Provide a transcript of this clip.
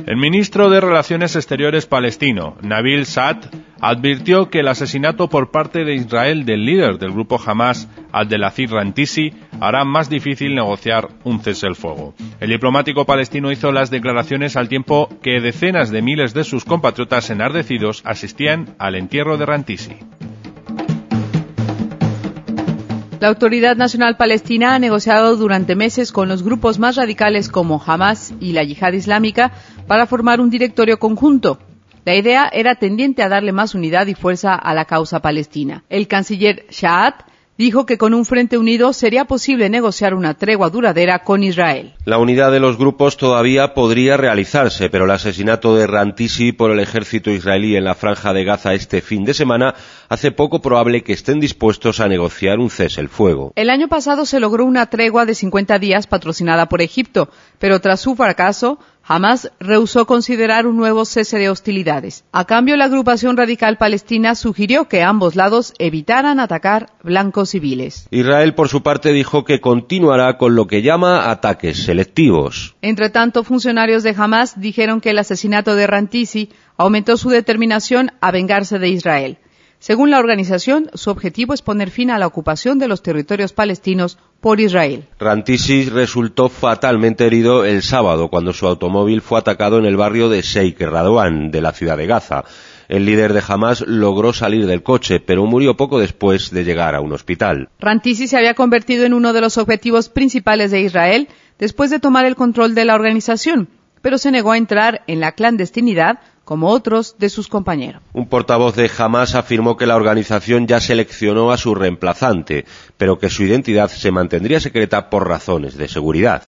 El ministro de Relaciones Exteriores palestino, Nabil Saad, advirtió que el asesinato por parte de Israel del líder del grupo Hamas, Abdelaziz Rantisi, hará más difícil negociar un cese el fuego. El diplomático palestino hizo las declaraciones al tiempo que decenas de miles de sus compatriotas enardecidos asistían al entierro de Rantisi. La Autoridad Nacional Palestina ha negociado durante meses con los grupos más radicales como Hamas y la Yihad Islámica para formar un directorio conjunto. La idea era tendiente a darle más unidad y fuerza a la causa palestina. El canciller Saad dijo que con un frente unido sería posible negociar una tregua duradera con Israel. La unidad de los grupos todavía podría realizarse, pero el asesinato de Rantisi por el ejército israelí en la franja de Gaza este fin de semana hace poco probable que estén dispuestos a negociar un cese el fuego. El año pasado se logró una tregua de 50 días patrocinada por Egipto, pero tras su fracaso, Hamas rehusó considerar un nuevo cese de hostilidades. A cambio, la agrupación radical palestina sugirió que ambos lados evitaran atacar blancos civiles. Israel, por su parte, dijo que continuará con lo que llama ataques selectivos. Entre tanto, funcionarios de Hamas dijeron que el asesinato de Rantisi aumentó su determinación a vengarse de Israel. Según la organización, su objetivo es poner fin a la ocupación de los territorios palestinos por Israel. Rantisi resultó fatalmente herido el sábado cuando su automóvil fue atacado en el barrio de Sheikh Radwan de la ciudad de Gaza. El líder de Hamas logró salir del coche, pero murió poco después de llegar a un hospital. Rantisi se había convertido en uno de los objetivos principales de Israel después de tomar el control de la organización, pero se negó a entrar en la clandestinidad como otros de sus compañeros. Un portavoz de Hamas afirmó que la organización ya seleccionó a su reemplazante, pero que su identidad se mantendría secreta por razones de seguridad.